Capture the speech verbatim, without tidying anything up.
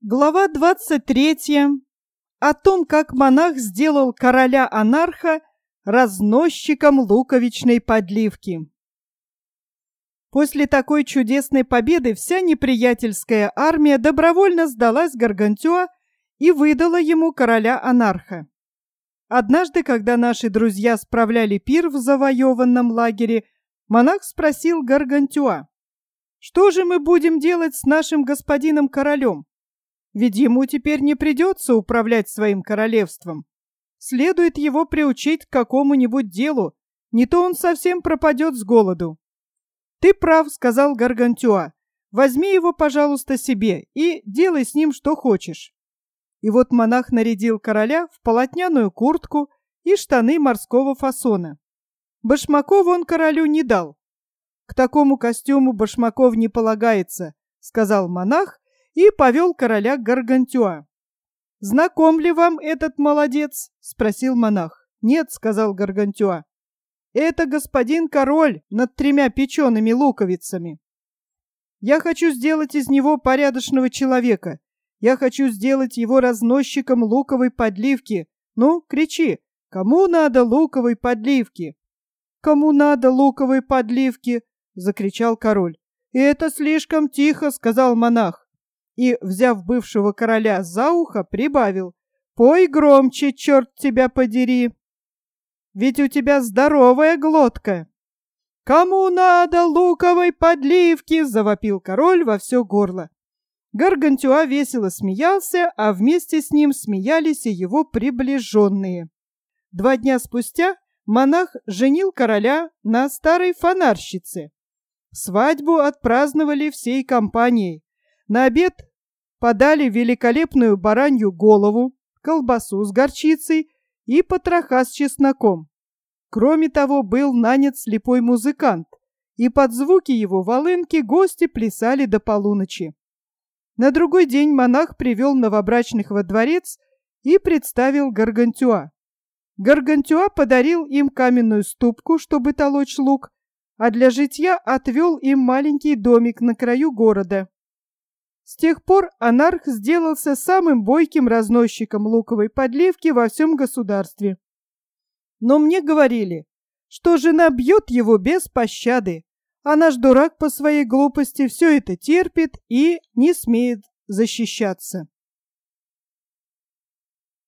Глава двадцать третья. О том, как монах сделал короля-анарха разносчиком луковичной подливки. После такой чудесной победы вся неприятельская армия добровольно сдалась Гаргантюа и выдала ему короля-анарха. Однажды, когда наши друзья справляли пир в завоеванном лагере, монах спросил Гаргантюа: «Что же мы будем делать с нашим господином королем? Ведь ему теперь не придется управлять своим королевством. Следует его приучить к какому-нибудь делу, не то он совсем пропадет с голоду». «Ты прав», — сказал Гаргантюа. «Возьми его, пожалуйста, себе и делай с ним что хочешь». И вот монах нарядил короля в полотняную куртку и штаны морского фасона. Башмаков он королю не дал. «К такому костюму башмаков не полагается», — сказал монах, и повел короля к Гаргантюа. «Знаком ли вам этот молодец?» — спросил монах. «Нет», — сказал Гаргантюа. «Это господин король над тремя печеными луковицами. Я хочу сделать из него порядочного человека. Я хочу сделать его разносчиком луковой подливки. Ну, кричи, кому надо луковой подливки?» «Кому надо луковой подливки?» — закричал король. «Это слишком тихо», — сказал монах. И, взяв бывшего короля за ухо, прибавил: «Пой громче, черт тебя подери! Ведь у тебя здоровая глотка!» «Кому надо луковой подливки?» — завопил король во все горло. Гаргантюа весело смеялся, а вместе с ним смеялись и его приближенные. Два дня спустя монах женил короля на старой фонарщице. Свадьбу отпраздновали всей компанией. На обед подали великолепную баранью голову, колбасу с горчицей и потроха с чесноком. Кроме того, был нанят слепой музыкант, и под звуки его волынки гости плясали до полуночи. На другой день монах привел новобрачных во дворец и представил Гаргантюа. Гаргантюа подарил им каменную ступку, чтобы толочь лук, а для житья отвел им маленький домик на краю города. С тех пор анарх сделался самым бойким разносчиком луковой подливки во всем государстве. Но мне говорили, что жена бьет его без пощады, а наш дурак по своей глупости все это терпит и не смеет защищаться.